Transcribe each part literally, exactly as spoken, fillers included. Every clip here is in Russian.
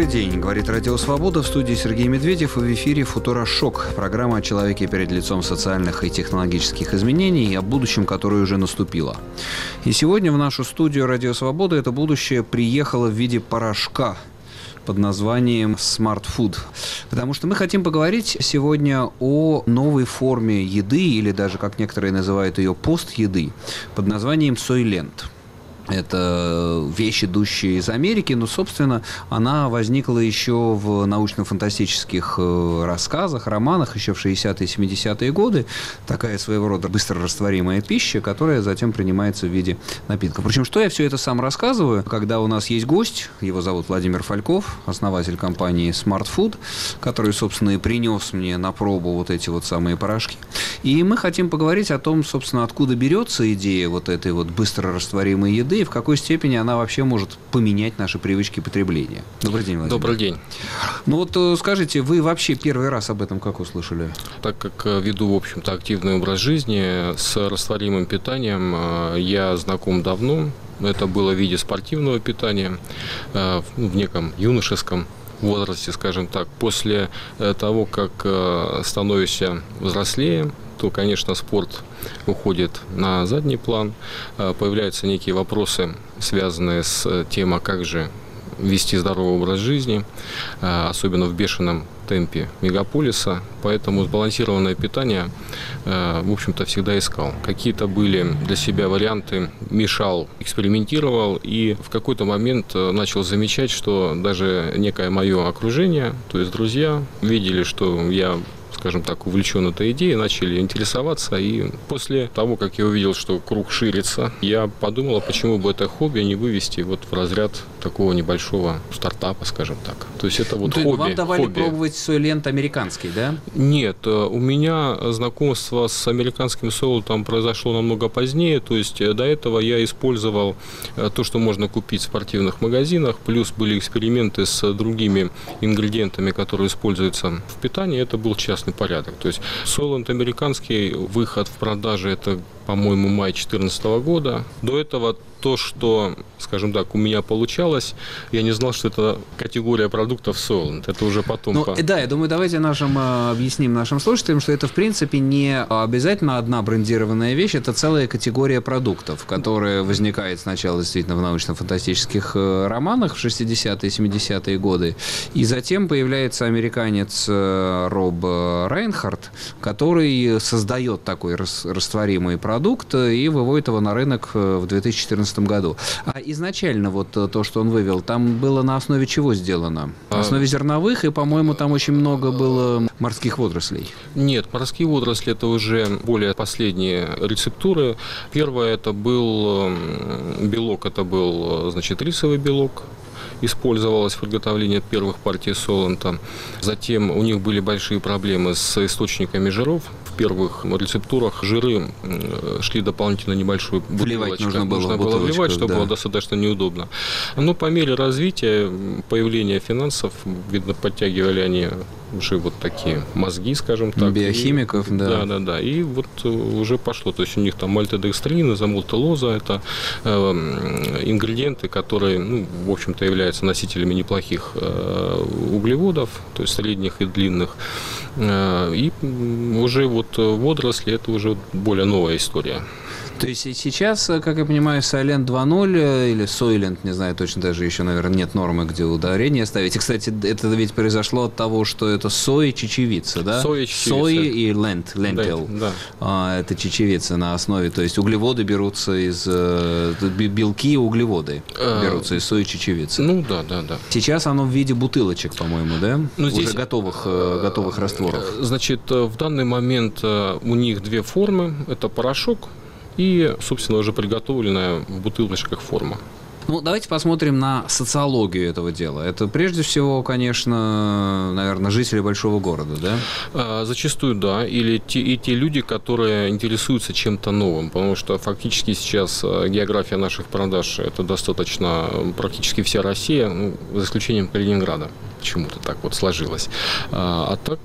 день, говорит Радио Свобода, в студии Сергей Медведев, и в эфире «Футурошок», программа о человеке перед лицом социальных и технологических изменений, и о будущем, которое уже наступило. И сегодня в нашу студию Радио Свобода это будущее приехало в виде порошка под названием Smart Food. Потому что мы хотим поговорить сегодня о новой форме еды, или даже, как некоторые называют ее, пост-еды, под названием Soylent. Это вещь, идущая из Америки, но, собственно, она возникла еще в научно-фантастических рассказах, романах еще в шестидесятые и семидесятые годы. Такая своего рода быстрорастворимая пища, которая затем принимается в виде напитка. Причем, что я все это сам рассказываю, когда у нас есть гость, его зовут Владимир Фальков, основатель компании Smart Food, который, собственно, и принес мне на пробу вот эти вот самые порошки. И мы хотим поговорить о том, собственно, откуда берется идея вот этой вот быстрорастворимой еды, и в какой степени она вообще может поменять наши привычки потребления. Добрый день, Владимир. Добрый день. Ну вот скажите, вы вообще первый раз об этом как услышали? Так как веду, в общем-то, активный образ жизни с растворимым питанием, я знаком давно. Это было в виде спортивного питания, в неком юношеском возрасте, скажем так. После того, как становишься взрослее, то, конечно, спорт уходит на задний план. Появляются некие вопросы, связанные с тем, а как же вести здоровый образ жизни, особенно в бешеном темпе мегаполиса. Поэтому сбалансированное питание, в общем-то, всегда искал. Какие-то были для себя варианты, мешал, экспериментировал, и в какой-то момент начал замечать, что даже некое мое окружение, то есть друзья, видели, что я, скажем так, увлечен этой идеей, начали интересоваться. И после того, как я увидел, что круг ширится, я подумал, а почему бы это хобби не вывести вот в разряд такого небольшого стартапа, скажем так. То есть это вот То хобби. Вам давали хобби. пробовать Soylent американский, да? Нет, у меня знакомство с американским Soylent произошло намного позднее. То есть до этого я использовал то, что можно купить в спортивных магазинах, плюс были эксперименты с другими ингредиентами, которые используются в питании. Это был частный порядок. То есть Soylent американский, выход в продаже, это, по-моему, май две тысячи четырнадцатого года. До этого то, что, скажем так, у меня получалось, я не знал, что это категория продуктов Soylent. Это уже потом... Ну, по... Да, я думаю, давайте нашим, объясним нашим слушателям, что это, в принципе, не обязательно одна брендированная вещь, это целая категория продуктов, которая возникает сначала действительно в научно-фантастических романах в шестидесятые и семидесятые годы, и затем появляется американец Роб Рейнхард, который создает такой растворимый продукт и выводит его на рынок в две тысячи четырнадцатом году. А изначально вот то, что он вывел, там было на основе чего сделано? На основе зерновых, и, по-моему, там очень много было морских водорослей. Нет, морские водоросли – это уже более последние рецептуры. Первое – это был белок, это был, значит, рисовый белок. Использовалось в приготовлении первых партий Soylent. Затем у них были большие проблемы с источниками жиров. В первых рецептурах жиры шли дополнительно небольшую бутылочку. Нужно было, нужно было вливать, чтобы да. было достаточно неудобно. Но по мере развития, появления финансов, видно, подтягивали они уже вот такие мозги, скажем так. Биохимиков, и, да. Да, да, да. И вот уже пошло. То есть у них там мальтодекстрин, изомалтолоза, это э, ингредиенты, которые, ну, в общем-то, являются носителями неплохих э, углеводов, то есть средних и длинных. Э, и уже вот водоросли – это уже более новая история. То есть сейчас, как я понимаю, Soylent два ноль или Soylent, не знаю, точно даже еще, наверное, нет нормы, где ударение ставить. И, кстати, это ведь произошло от того, что это соя чечевица, да? Соя чечевица. Сои и лент, lentil. Да, да. А, это чечевица на основе, то есть углеводы берутся из, белки и углеводы берутся из сои чечевицы. Ну, да, да, да. Сейчас оно в виде бутылочек, по-моему, да? Ну, здесь... Уже готовых, готовых растворов. Значит, в данный момент у них две формы. Это порошок и, собственно, уже приготовленная в бутылочках форма. Ну, давайте посмотрим на социологию этого дела. Это прежде всего, конечно, наверное, жители большого города, да? А, зачастую, да. Или те, и те люди, которые интересуются чем-то новым. Потому что фактически сейчас география наших продаж – это достаточно практически вся Россия, ну, за исключением Калининграда. Почему-то так вот сложилось. А, а так,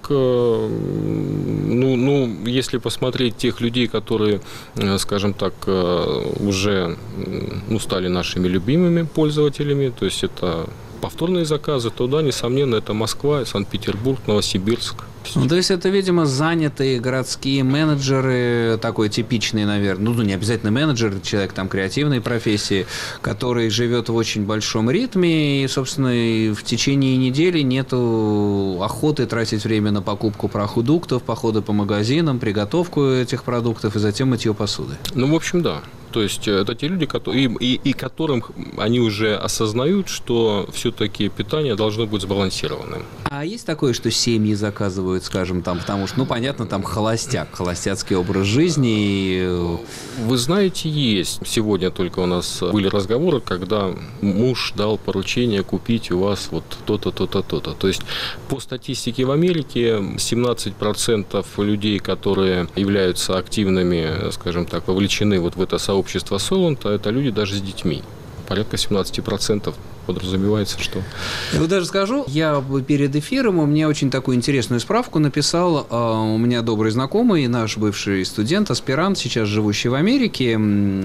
ну, ну, если посмотреть тех людей, которые, скажем так, уже ну, стали нашими любимыми пользователями, то есть это повторные заказы, то да, несомненно, это Москва, Санкт-Петербург, Новосибирск. Ну, то есть это, видимо, занятые городские менеджеры, такой типичный, наверное, ну, не обязательно менеджер, человек там креативной профессии, который живет в очень большом ритме, и, собственно, в течение недели нету охоты тратить время на покупку продуктов, походы по магазинам, приготовку этих продуктов и затем мытье посуды. Ну, в общем, да. То есть это те люди, которые, и, и которым они уже осознают, что все-таки питание должно быть сбалансированным. А есть такое, что семьи заказывают, скажем, там, потому что, ну, понятно, там холостяк, холостяцкий образ жизни. Вы знаете, есть. Сегодня только у нас были разговоры, когда муж дал поручение купить у вас вот то-то, то-то, то-то. То есть по статистике в Америке семнадцать процентов людей, которые являются активными, скажем так, вовлечены вот в это сообщество, Общество Солант, это люди даже с детьми. Порядка семнадцать процентов подразумевается, что... Я вот даже скажу, я перед эфиром, у меня очень такую интересную справку написал, у меня добрый знакомый, наш бывший студент, аспирант, сейчас живущий в Америке,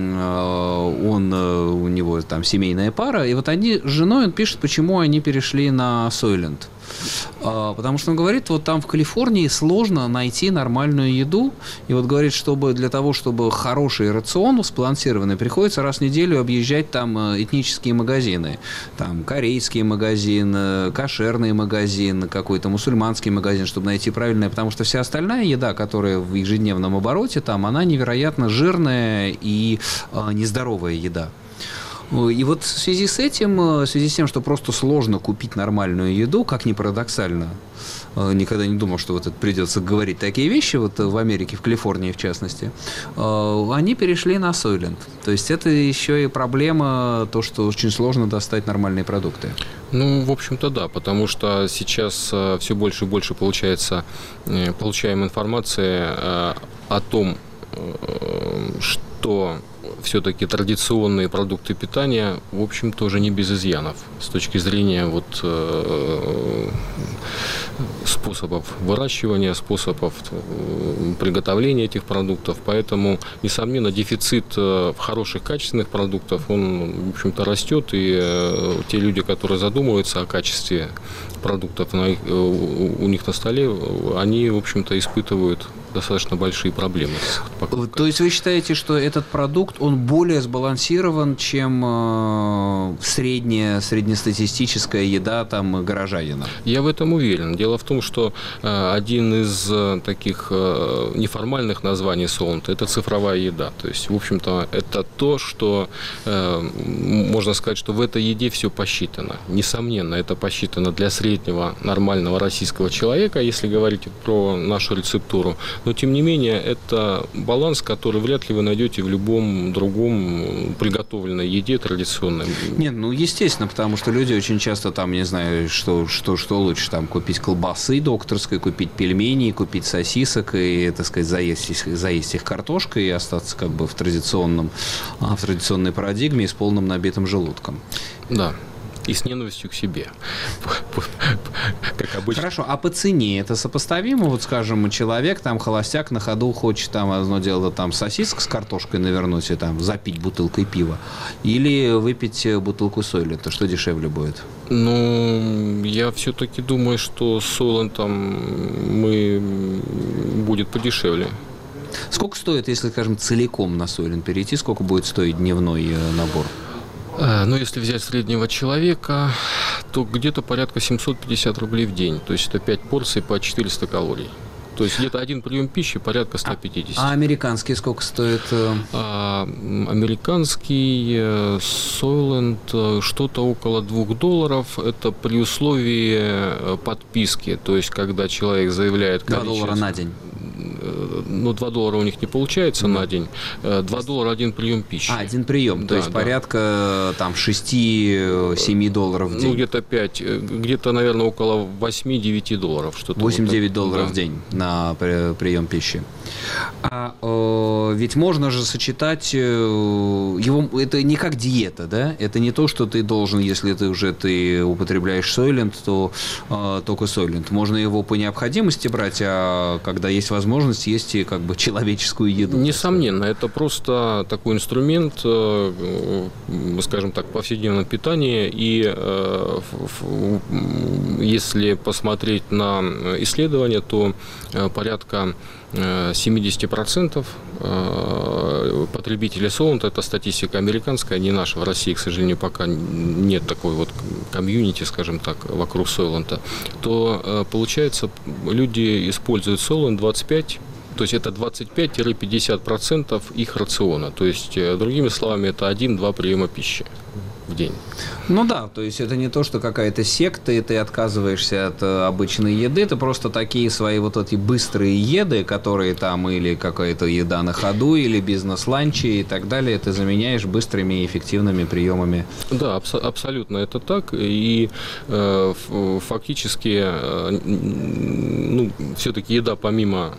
он, у него там семейная пара, и вот они с женой, он пишет, почему они перешли на Soylent. Потому что он говорит, вот там в Калифорнии сложно найти нормальную еду, и вот говорит, чтобы для того, чтобы хороший рацион сбалансированный, приходится раз в неделю объезжать там этнические магазины, там корейский магазин, кошерный магазин, какой-то мусульманский магазин, чтобы найти правильное, потому что вся остальная еда, которая в ежедневном обороте, там, она невероятно жирная и а, нездоровая еда. И вот в связи с этим, в связи с тем, что просто сложно купить нормальную еду, как ни парадоксально, никогда не думал, что вот это придется говорить такие вещи, вот в Америке, в Калифорнии в частности, они перешли на Soylent. То есть это еще и проблема, то, что очень сложно достать нормальные продукты. Ну, в общем-то, да, потому что сейчас все больше и больше получается, получаем информации о том, что все-таки традиционные продукты питания, в общем, тоже не без изъянов с точки зрения вот, э, способов выращивания, способов э, приготовления этих продуктов. Поэтому, несомненно, дефицит э, хороших, качественных продуктов, он, в общем-то, растет. И э, те люди, которые задумываются о качестве продуктов на их, э, у них на столе, они, в общем-то, испытывают достаточно большие проблемы. То есть вы считаете, что этот продукт, он более сбалансирован, чем э, средняя, среднестатистическая еда там горожанина? Я в этом уверен. Дело в том, что э, один из э, таких э, неформальных названий Soylent – это цифровая еда. То есть, в общем-то, это то, что э, можно сказать, что в этой еде все посчитано. Несомненно, это посчитано для среднего нормального российского человека, если говорить про нашу рецептуру. Но, тем не менее, это баланс, который вряд ли вы найдете в любом другом приготовленной еде традиционной. Нет, ну, естественно, потому что люди очень часто там, не знаю, что, что, что лучше, там, купить колбасы докторской, купить пельмени, купить сосисок и, так сказать, заесть их, заесть их картошкой и остаться как бы в традиционном, в традиционной парадигме и с полным набитым желудком. Да. И с ненавистью к себе. Как обычно. Хорошо, а по цене это сопоставимо? Вот, скажем, человек, там, холостяк на ходу хочет, там, одно дело, там, сосисок с картошкой навернуть и там запить бутылкой пива. Или выпить бутылку Soylent. Что дешевле будет? Ну, я все-таки думаю, что с Soylent мы будет подешевле. Сколько стоит, если, скажем, целиком на Soylent перейти? Сколько будет стоить дневной набор? Но если взять среднего человека, то где-то порядка семьсот пятьдесят рублей в день. То есть это пять порций по четыреста калорий. То есть где-то один прием пищи порядка сто пятьдесят. А, а американский сколько стоит? А, американский Soylent что-то около двух долларов. Это при условии подписки. То есть когда человек заявляет количество... два доллара на день. Ну, два доллара у них не получается mm. на день. два доллара один прием пищи. А, один прием. Да, то есть да. порядка там шесть-семь долларов в день. Ну, где-то пять. Где-то, наверное, около восемь-девять долларов. Что-то восемь-девять вот долларов да. в день на прием пищи. А э, ведь можно же сочетать э, его, это не как диета, да? Это не то, что ты должен, если ты уже ты употребляешь Soylent, то э, только Soylent. Можно его по необходимости брать, а когда есть возможность, есть приобрести как бы человеческую еду. Несомненно, это просто такой инструмент, скажем так, повседневного питания. И если посмотреть на исследования, то порядка семьдесят процентов потребителей Соланта, это статистика американская, не наша, в России, к сожалению, пока нет такой вот комьюнити, скажем так, вокруг Соланта, то получается, люди используют Солант двадцать пять, то есть это двадцать пять - пятьдесят процентов их рациона, то есть, другими словами, это один-два приема пищи в день. Ну да, то есть это не то, что какая-то секта, и ты отказываешься от обычной еды, это просто такие свои вот эти быстрые еды, которые там или какая-то еда на ходу, или бизнес-ланчи и так далее, ты заменяешь быстрыми и эффективными приемами. Да, абс- абсолютно это так, и э, фактически, э, ну, все-таки еда помимо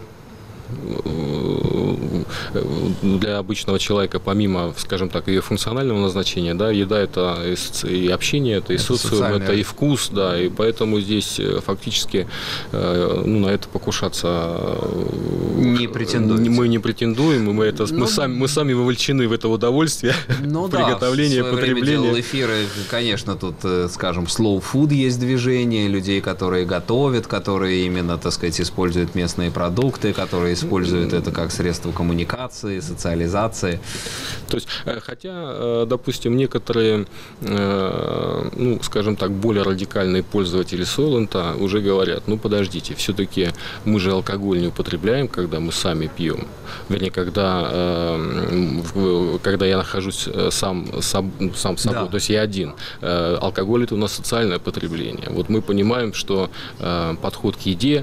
для обычного человека, помимо, скажем так, ее функционального назначения, да, еда – это и общение, это и это социум, социальное. Это и вкус, да, и поэтому здесь фактически, ну, на это покушаться не претендуете. Мы не претендуем, мы, это, ну, мы, сами, мы сами вовлечены в это удовольствие, ну, приготовление, да, потребление. В делал эфиры, конечно, тут, скажем, slow food есть движение, людей, которые готовят, которые именно, так сказать, используют местные продукты, которые используют это как средство коммуникации, социализации. То есть, хотя, допустим, некоторые, ну, скажем так, более радикальные пользователи Соланта уже говорят, ну, подождите, все-таки мы же алкоголь не употребляем, когда мы сами пьем. Вернее, когда, когда я нахожусь сам, сам, сам собой, да. То есть я один. Алкоголь – это у нас социальное потребление. Вот мы понимаем, что подход к еде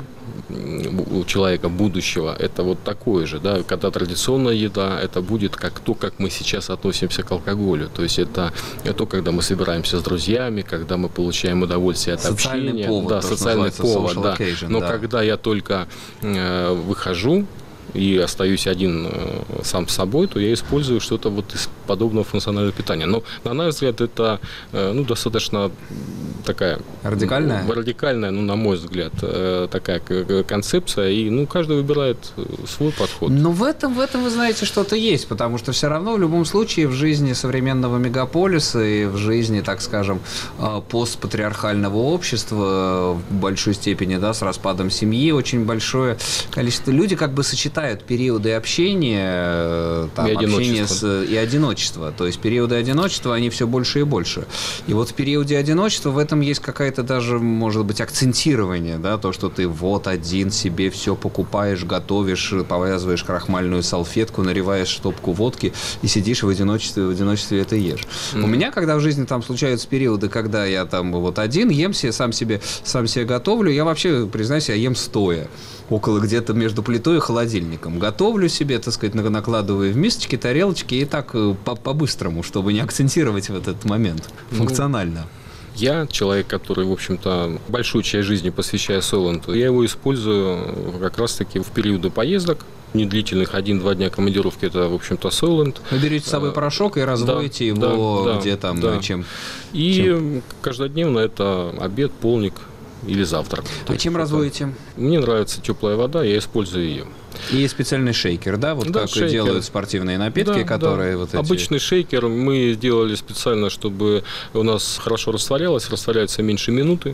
у человека будущего – это вот такое же, да, когда традиционная еда, это будет как то, как мы сейчас относимся к алкоголю, то есть это, это то, когда мы собираемся с друзьями, когда мы получаем удовольствие от социальный общения, повод, да, социальный повод, да. Occasion, но да. Когда я только э, выхожу и остаюсь один э, сам с собой, то я использую что-то вот из подобного функционального питания. Но, на наш взгляд, это э, ну, достаточно такая... Радикальная? Ну, радикальная, ну, на мой взгляд, э, такая концепция, и, ну, каждый выбирает свой подход. Но в этом, в этом, вы знаете, что-то есть, потому что все равно в любом случае в жизни современного мегаполиса и в жизни, так скажем, постпатриархального общества в большой степени, да, с распадом семьи, очень большое количество... Люди как бы сочетают периоды общения, там, и общения с, и одиночества. То есть периоды одиночества, они все больше и больше. И вот в периоде одиночества в этом есть какая-то даже, может быть, акцентирование, да, то, что ты вот один себе все покупаешь, готовишь, повязываешь крахмальную салфетку, наливаешь стопку водки и сидишь в одиночестве, в одиночестве это ешь. Mm-hmm. У меня, когда в жизни там случаются периоды, когда я там вот один, ем себе, сам себе, сам себе готовлю, я вообще, признаюсь, я ем стоя. Около где-то между плитой и холодильником. Готовлю себе, так сказать, накладываю в мисочки, тарелочки и так по-быстрому, чтобы не акцентировать в этот момент функционально. Я человек, который, в общем-то, большую часть жизни посвящаю Соланту. Я его использую как раз-таки в периоды поездок, недлительных, один-два дня командировки, это, в общем-то, Солант. Вы берете с собой порошок и разводите да, его да, где там, да. чем? И чем? Каждодневно это обед, полник или завтрак. А чем это... разводите? Мне нравится теплая вода, я использую ее. И есть специальный шейкер, да? Вот да, как шейкер. Делают спортивные напитки, да, которые да. вот эти... Обычный шейкер мы сделали специально, чтобы у нас хорошо растворялось, растворяется меньше минуты,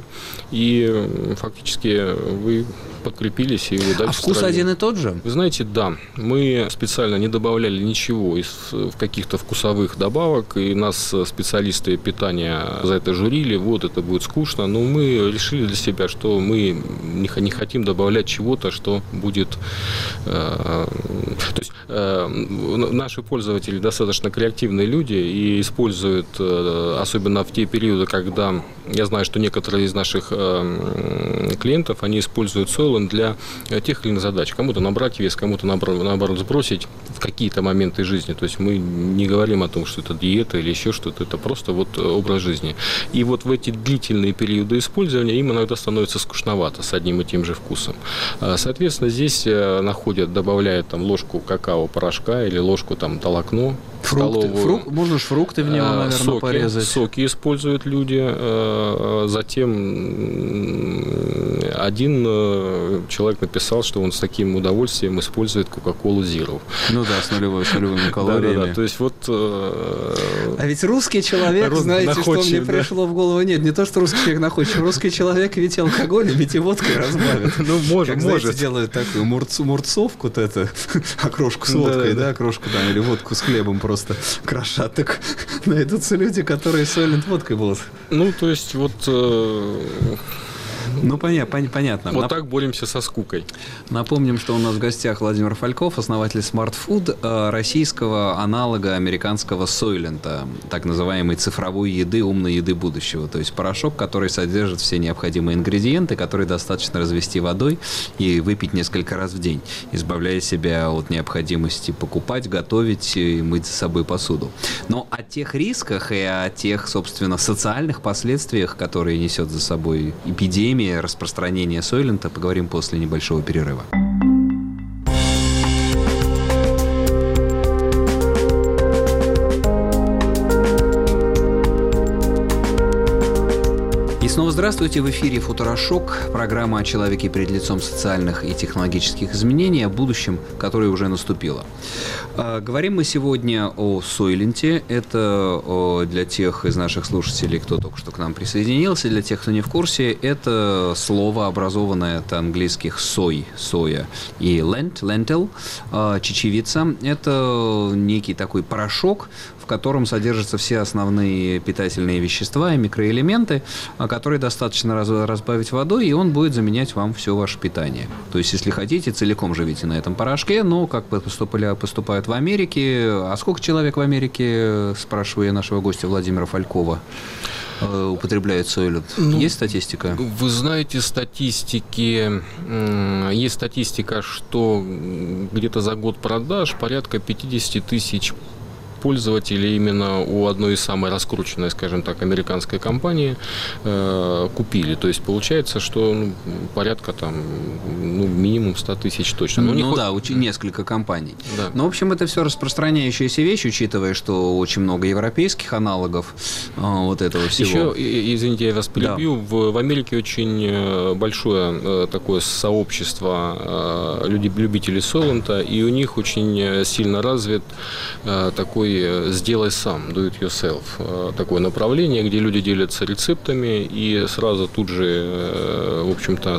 и фактически вы подкрепились и дальше. А вкус строили. один и тот же? Вы знаете, да. Мы специально не добавляли ничего из каких-то вкусовых добавок, и нас специалисты питания за это журили, вот это будет скучно, но мы решили для себя, что мы не хотим добавлять чего-то, что будет... То есть наши пользователи достаточно креативные люди и используют, особенно в те периоды, когда я знаю, что некоторые из наших клиентов, они используют Солант для тех или иных задач. Кому-то набрать вес, кому-то наоборот сбросить в какие-то моменты жизни. То есть мы не говорим о том, что это диета или еще что-то, это просто вот образ жизни. И вот в эти длительные периоды использования им иногда становится скучновато с одним и тем же вкусом. Соответственно, здесь находят, добавляют там ложку какао-порошка или ложку там толокно. Фрукты, столовую. Фрук, можно же фрукты в него, наверное, соки, порезать. Соки используют люди. Затем один человек написал, что он с таким удовольствием использует Coca-Cola Zero. Ну да, с нулевой, с нулевыми калориями. Да, да, то есть вот... А ведь русский человек, Рус... знаете, что мне да? пришло в голову? Нет, не то, что русский человек находчив. Русский человек ведь алкоголем, ведь и водкой разбавит. Ну, может, как, может. Знаете, делают такую мурц, мурцовку, вот это, окрошку с водкой, да, да, да, окрошку там, или водку с хлебом просто крошат. Так найдутся люди, которые Soylent водкой будут. Ну, то есть вот... Э... Ну, понятно, понятно. Вот Нап... так боремся со скукой. Напомним, что у нас в гостях Владимир Фальков, основатель Smart Food, российского аналога американского Soylent, так называемой цифровой еды, умной еды будущего. То есть порошок, который содержит все необходимые ингредиенты, которые достаточно развести водой и выпить несколько раз в день, избавляя себя от необходимости покупать, готовить и мыть за собой посуду. Но о тех рисках и о тех, собственно, социальных последствиях, которые несет за собой эпидемия, распространения Soylent, поговорим после небольшого перерыва. И снова здравствуйте. В эфире «Футурошок», программа о человеке перед лицом социальных и технологических изменений, о будущем, которое уже наступило. Говорим мы сегодня о Soylent. Это для тех из наших слушателей, кто только что к нам присоединился, для тех, кто не в курсе, это слово, образованное от английских soy, соя, и lent, lentil, чечевица. Это некий такой порошок, в котором содержатся все основные питательные вещества и микроэлементы, которые достаточно разбавить водой, и он будет заменять вам все ваше питание. То есть, если хотите, целиком живите на этом порошке, но как поступали, поступают в Америке. А сколько человек в Америке, спрашиваю я нашего гостя Владимира Фалькова, употребляет Soylent? Ну, есть статистика? Вы знаете, статистики, есть статистика, что где-то за год продаж порядка пятьдесят тысяч пользователей именно у одной из самой раскрученной, скажем так, американской компании э, купили. То есть получается, что ну, порядка там ну, минимум сто тысяч точно. Ну, ну да, хоть... несколько компаний. Да. Но, в общем, это все распространяющаяся вещь, учитывая, что очень много европейских аналогов э, вот этого всего. Еще, извините, я вас перебью, да. в, в Америке очень большое э, такое сообщество э, любителей Soylent, и у них очень сильно развит э, такой «сделай сам», do it yourself, такое направление, где люди делятся рецептами и сразу тут же, в общем-то,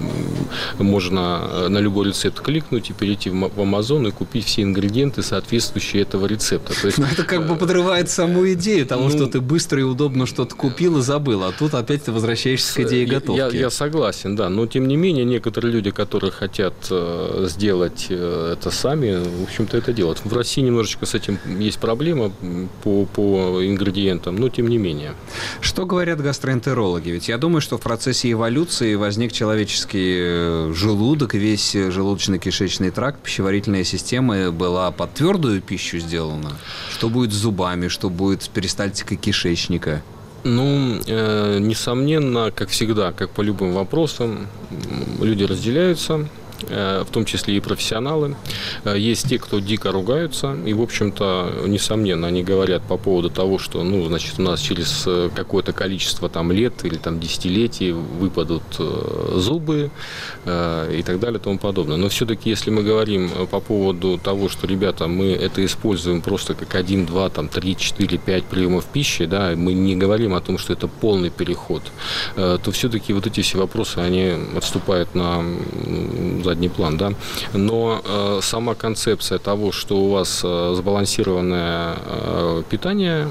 можно на любой рецепт кликнуть и перейти в Amazon и купить все ингредиенты, соответствующие этого рецепта. То есть, но это как бы подрывает саму идею того, ну, что ты быстро и удобно что-то купил и забыл, а тут опять ты возвращаешься к идее готовки. Я, я согласен, да, но тем не менее некоторые люди, которые хотят э, сделать э, это сами, в общем-то это делают. В России немножечко с этим есть проблема по, по ингредиентам, но тем не менее. Что говорят гастроэнтерологи? Ведь я думаю, что в процессе эволюции возник человеческий желудок, весь желудочно-кишечный тракт, пищеварительная система была под твердую пищу сделана. Что будет с зубами, что будет с перистальтикой кишечника? Ну, э, несомненно, как всегда, как по любым вопросам, люди разделяются, в том числе и профессионалы. Есть те, кто дико ругаются, и, в общем-то, несомненно, они говорят по поводу того, что, ну, значит, у нас через какое-то количество там лет или там десятилетий выпадут зубы и так далее и тому подобное. Но все-таки, если мы говорим по поводу того, что, ребята, мы это используем просто как один, два, там, три, четыре, пять приемов пищи, да, мы не говорим о том, что это полный переход, то все-таки вот эти все вопросы, они отступают на задний план, да. Но э, сама концепция того, что у вас э, сбалансированное э, питание,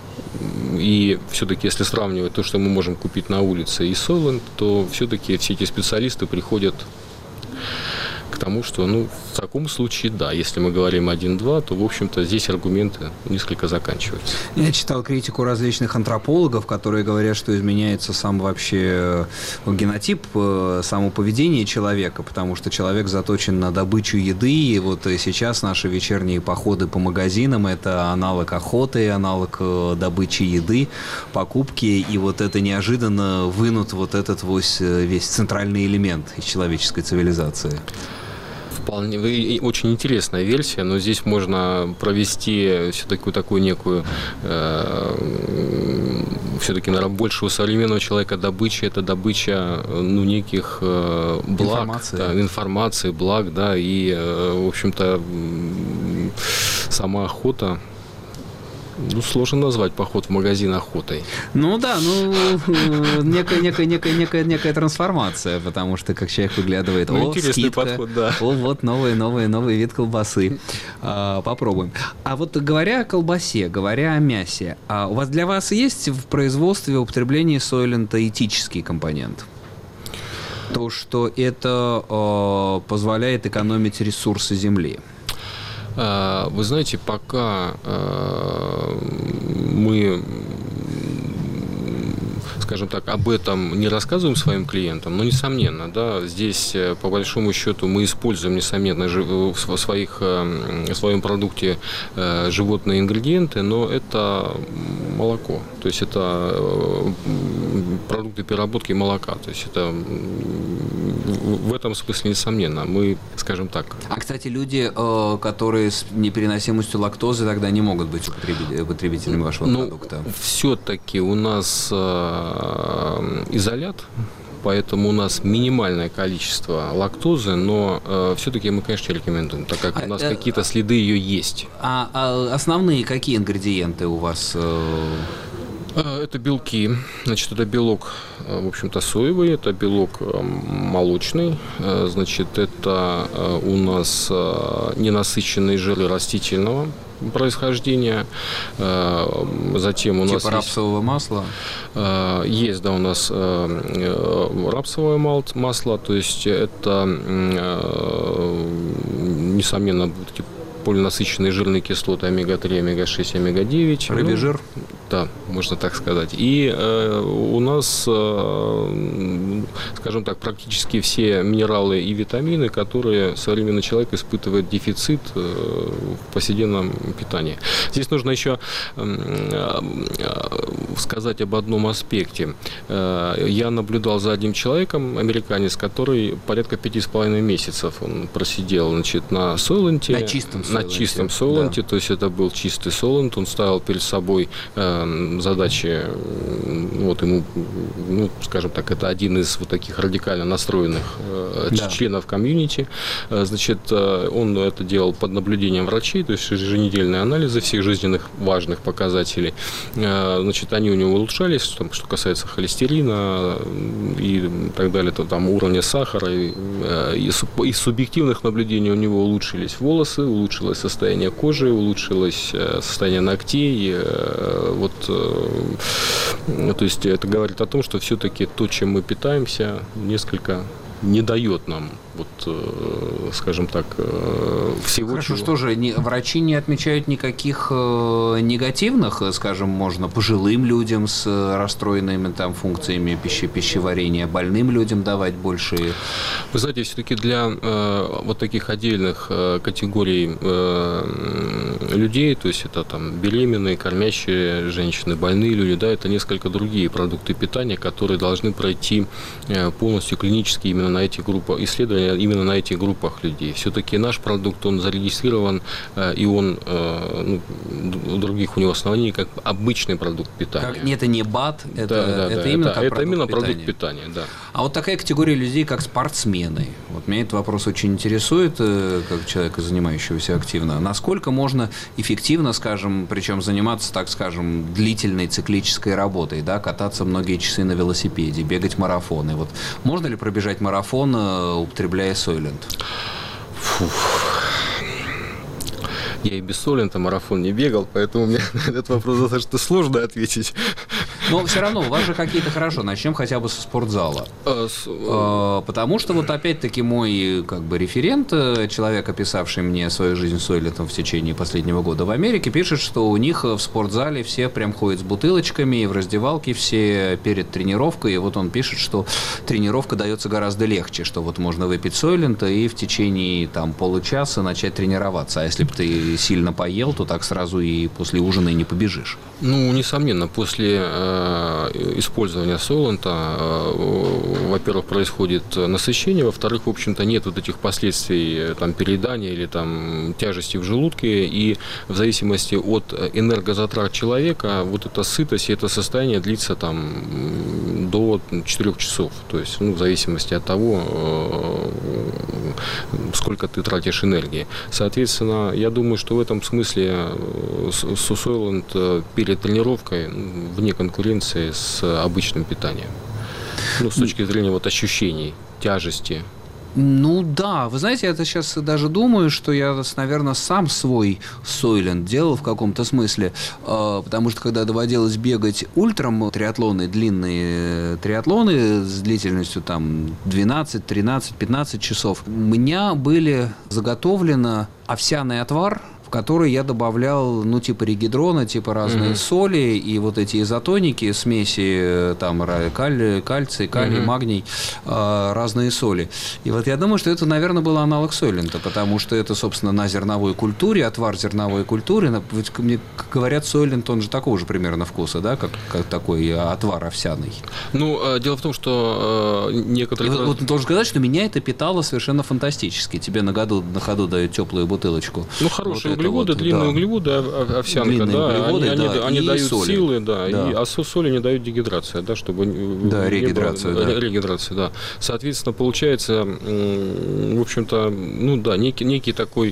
и все-таки, если сравнивать то, что мы можем купить на улице, и Soylent, то все-таки все эти специалисты приходят к тому, что, ну, в таком случае, да, если мы говорим один-два, то, в общем-то, здесь аргументы несколько заканчиваются. Я читал критику различных антропологов, которые говорят, что изменяется сам вообще генотип, само поведение человека, потому что человек заточен на добычу еды, и вот сейчас наши вечерние походы по магазинам – это аналог охоты, аналог добычи еды, покупки, и вот это неожиданно вынут вот этот весь, весь центральный элемент из человеческой цивилизации. Вполне, очень интересная версия, но здесь можно провести все-таки такую некую, э, все-таки, наверное, больше у современного человека добыча, это добыча, ну, неких э, благ, информации. Да, информации, благ, да, и, э, в общем-то, сама охота. Ну, сложно назвать поход в магазин охотой. Ну да, ну некая, некая, некая, некая, некая трансформация, потому что как человек выглядывает, ну, о, скидка, подход, да. О, вот новый, новый, новый вид колбасы. А, попробуем. А вот говоря о колбасе, говоря о мясе, а у вас для вас есть в производстве, в употреблении сойлента этический компонент? То, что это э, позволяет экономить ресурсы земли. Вы знаете, пока мы, скажем так, об этом не рассказываем своим клиентам, но, несомненно, да, здесь, по большому счету, мы используем, несомненно, в, своих, в своем продукте животные ингредиенты, но это молоко, то есть это продукты переработки молока, то есть это в этом смысле, несомненно, мы, скажем так. А, кстати, люди, которые с непереносимостью лактозы, тогда не могут быть потребителями вашего ну, продукта? Все-таки у нас изолят, поэтому у нас минимальное количество лактозы, но э, все-таки мы, конечно, рекомендуем, так как у нас а, какие-то следы ее есть. А, а основные какие ингредиенты у вас? Э... Это белки. Значит, это белок, в общем-то, соевый, это белок молочный, значит, это у нас ненасыщенные жиры растительного происхождения. Затем у типа нас типа рапсового масла? Есть, да, у нас рапсовое масло, то есть это, несомненно, полинасыщенные жирные кислоты омега три, омега шесть, омега девять. Рыбий жир? Да, можно так сказать. И э, у нас, э, скажем так, практически все минералы и витамины, которые современный человек испытывает дефицит э, в повседневном питании. Здесь нужно еще э, э, сказать об одном аспекте. Э, я наблюдал за одним человеком, американец, который порядка пяти с половиной месяцев он просидел, значит, на Сойленте. На чистом Сойленте. На чистом Сойленте, да. То есть это был чистый Сойленд. Он ставил перед собой э, задачи, вот ему, ну, скажем так, это один из вот таких радикально настроенных э, да. членов комьюнити. Э, значит, э, он это делал под наблюдением врачей, то есть еженедельные анализы всех жизненных важных показателей. Э, значит, они у него улучшались, там, что касается холестерина и так далее, то, там, уровня сахара. И, э, и, из субъективных наблюдений у него улучшились волосы, улучшилось состояние кожи, улучшилось э, состояние ногтей. Э, вот То есть это говорит о том, что все-таки то, чем мы питаемся, несколько не дает нам, вот, скажем так, всего. Хорошо, чего. Что же, не, врачи не отмечают никаких э, негативных, скажем, можно пожилым людям с расстроенными там функциями пищи, пищеварения, больным людям давать больше? Вы знаете, все-таки для э, вот таких отдельных э, категорий э, людей, то есть это там беременные, кормящие женщины, больные люди, да, это несколько другие продукты питания, которые должны пройти э, полностью клинически именно на этих группах исследования, именно на этих группах людей. Все-таки наш продукт, он зарегистрирован, э, и он, э, ну, у других у него оснований, как обычный продукт питания. Как, это не БАД, это, да, да, это да, именно, это, как это продукт именно питания. продукт питания, да. А вот такая категория людей, как спортсмены. Вот меня этот вопрос очень интересует, как человека, занимающегося активно. Насколько можно эффективно, скажем, причем заниматься, так скажем, длительной циклической работой, да, кататься многие часы на велосипеде, бегать марафоны. Вот можно ли пробежать марафон, употребляя Сойленд? Я и без Сойленда марафон не бегал, поэтому мне на этот вопрос достаточно сложно ответить. Но все равно, у вас же какие-то, хорошо, начнем хотя бы со спортзала. А, с... а, потому что вот опять-таки мой как бы референт, человек, описавший мне свою жизнь Сойлентом в течение последнего года в Америке, пишет, что у них в спортзале все прям ходят с бутылочками, и в раздевалке все перед тренировкой, и вот он пишет, что тренировка дается гораздо легче, что вот можно выпить Сойлента и в течение там получаса начать тренироваться. А если бы ты ты сильно поел, то так сразу и после ужина и не побежишь. Ну, несомненно, после э, использования Soylent, э, во-первых, происходит насыщение, во-вторых, в общем-то, нет вот этих последствий там, переедания или там, тяжести в желудке, и в зависимости от энергозатрат человека, вот эта сытость и это состояние длится там, до четырех часов, то есть ну, в зависимости от того, э, сколько ты тратишь энергии. Соответственно, я думаю, что в этом смысле Soylent перед тренировкой вне конкуренции с обычным питанием. Ну, с точки зрения вот ощущений, тяжести. Ну да, вы знаете, я сейчас даже думаю, что я, наверное, сам свой Soylent делал в каком-то смысле, потому что когда доводилось бегать ультрам, триатлоны, длинные триатлоны с длительностью там двенадцать, тринадцать, пятнадцать часов, у меня были заготовлено овсяный отвар, в который я добавлял, ну, типа регидрона, типа разные mm-hmm. соли и вот эти изотоники, смеси, там, калий, кальций, калий, mm-hmm. магний, э, разные соли. И вот я думаю, что это, наверное, был аналог Soylent, потому что это, собственно, на зерновой культуре, отвар зерновой культуры. Ведь, мне говорят, Soylent, он же такого же примерно вкуса, да, как, как такой отвар овсяный. Ну, дело в том, что э, некоторые... И вот, вот должен сказать, что меня это питало совершенно фантастически. Тебе на, году, на ходу дают теплую бутылочку. Ну, хорошие вот углеводы, вот, длинные да. углеводы, овсянка, длинные да, углеводы, они, да, они, они дают соли. силы, да, да. И, а соли не дают дегидрация, да, чтобы да, регидрацию, было, да. регидрация, да. Соответственно, получается, в общем-то, ну да, некий, некий такой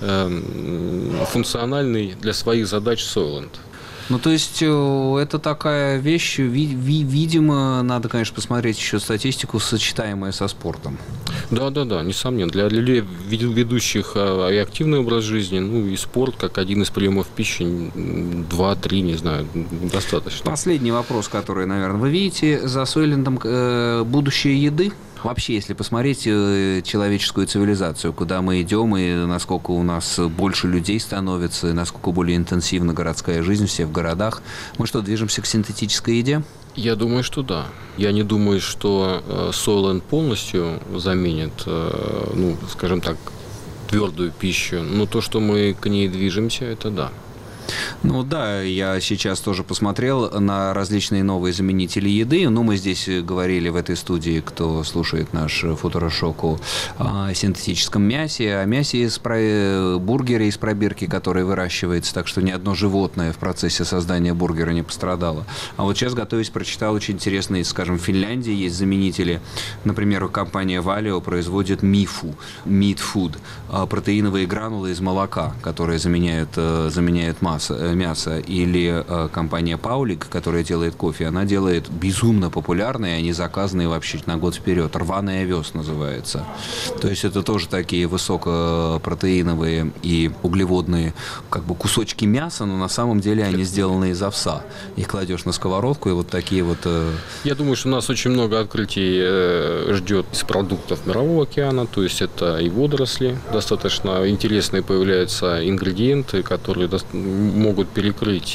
э, функциональный для своих задач Soylent. Ну, то есть, это такая вещь, видимо, надо, конечно, посмотреть еще статистику, сочетаемая со спортом. Да, да, да, несомненно. Для людей, ведущих и активный образ жизни, ну, и спорт, как один из приемов пищи, два-три, не знаю, достаточно. Последний вопрос, который, наверное, вы видите за Soylent будущее еды? Вообще, если посмотреть человеческую цивилизацию, куда мы идем, и насколько у нас больше людей становится, и насколько более интенсивна городская жизнь, все в городах, мы что, движемся к синтетической еде? Я думаю, что да. Я не думаю, что Soylent полностью заменит, ну, скажем так, твердую пищу, но то, что мы к ней движемся, это да. Ну да, я сейчас тоже посмотрел на различные новые заменители еды. Ну, мы здесь говорили в этой студии, кто слушает наш Футурошок, о синтетическом мясе, о мясе из про... бургера из пробирки, который выращивается, так что ни одно животное в процессе создания бургера не пострадало. А вот сейчас, готовясь, прочитал очень интересные, скажем, в Финляндии есть заменители. Например, компания Valio производит мифу, meat food, протеиновые гранулы из молока, которые заменяют, заменяют масло. Мясо, или э, компания Паулик, которая делает кофе, она делает безумно популярные, они заказанные вообще на год вперед. Рваный овес называется. То есть это тоже такие высокопротеиновые и углеводные как бы кусочки мяса, но на самом деле они сделаны из овса. Их кладешь на сковородку, и вот такие вот... Э... Я думаю, что нас очень много открытий э, ждет из продуктов Мирового океана, то есть это и водоросли, достаточно интересные появляются ингредиенты, которые до... могут перекрыть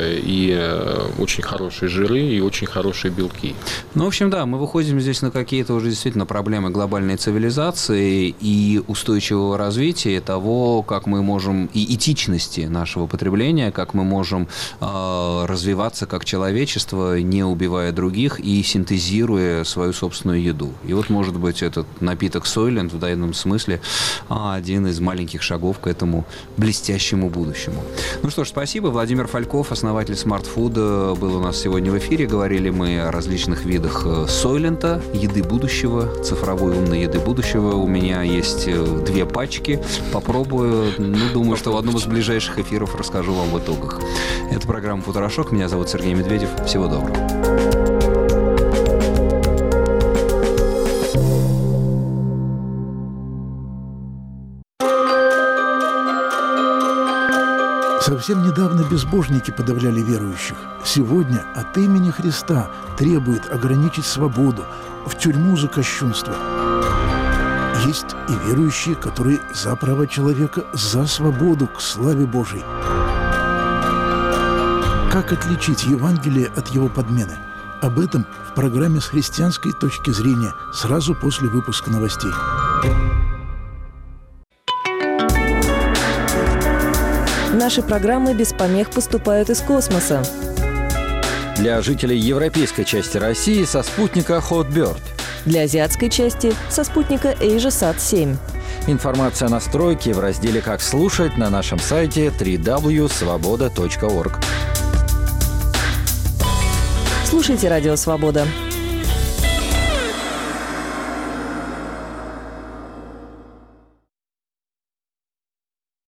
и очень хорошие жиры, и очень хорошие белки. Ну, в общем, да, мы выходим здесь на какие-то уже действительно проблемы глобальной цивилизации и устойчивого развития, того, как мы можем, и этичности нашего потребления, как мы можем э, развиваться как человечество, не убивая других и синтезируя свою собственную еду. И вот, может быть, этот напиток Soylent в данном смысле один из маленьких шагов к этому блестящему будущему. Ну что ж, спасибо. Владимир Фальков, основатель Smart Food, был у нас сегодня в эфире. Говорили мы о различных видах Soylent, еды будущего, цифровой умной еды будущего. У меня есть две пачки. Попробую. Ну, думаю, что в одном из ближайших эфиров расскажу вам в итогах. Это программа «Футурошок». Меня зовут Сергей Медведев. Всего доброго. Совсем недавно безбожники подавляли верующих. Сегодня от имени Христа требует ограничить свободу, в тюрьму за кощунство. Есть и верующие, которые за права человека, за свободу к славе Божией. Как отличить Евангелие от его подмены? Об этом в программе «С христианской точки зрения» сразу после выпуска новостей. Наши программы без помех поступают из космоса. Для жителей европейской части России со спутника Hotbird. Для азиатской части со спутника AsiaSat семь. Информация о настройке в разделе «Как слушать» на нашем сайте дабл-ю дабл ю дабл ю точка свобода точка орг. Слушайте «Радио Свобода».